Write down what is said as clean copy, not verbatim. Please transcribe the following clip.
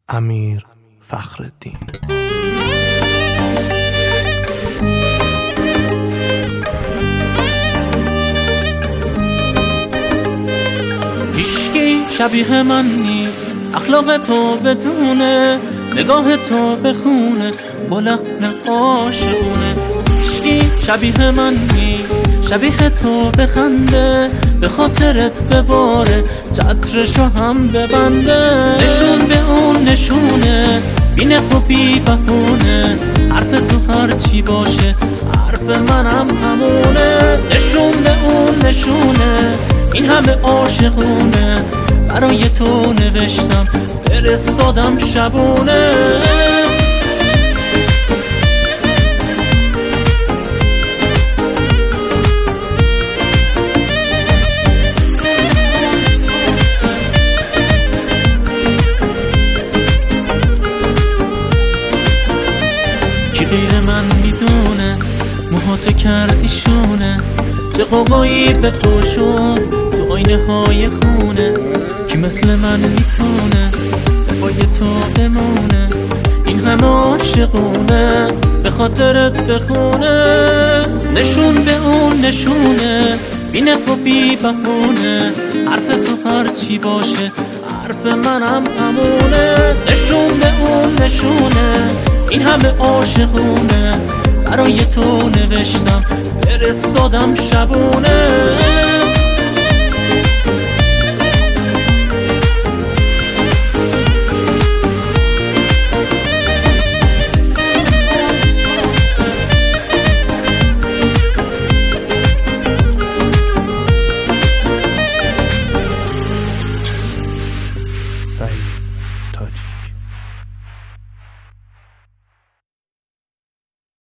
امیر فخرالدین. هیچکی شبیه من نیست، اخلاق تو بدونه، نگاه تو بخونه با لحن عاشقونه. هیچکی شبیه من نیست، شبیه تو بخنده، به خاطرت بباره، چترشو هم ببنده. نشون به اون نشونه، بی نق و بی بهونه، حرف تو هر چی باشه حرف منم همونه. نشون به اون نشونه، این همه عاشقونه، برای تو نوشتم فرستادم شبونه. کی غیر من میدونه موهاتو کردی شونه، چه قوقایی به پوشون تو آینه های خونه. کی مثل من میتونه پای تو بمونه، این همه عاشقونه، به خاطرت بخونه. نشون به اون نشونه، بی نق و بی بهونه، حرف تو هر چی باشه حرف منم همونه. نشون به اون نشونه، این همه عاشقونه، برای تو نوشتم فرستادم شبونه.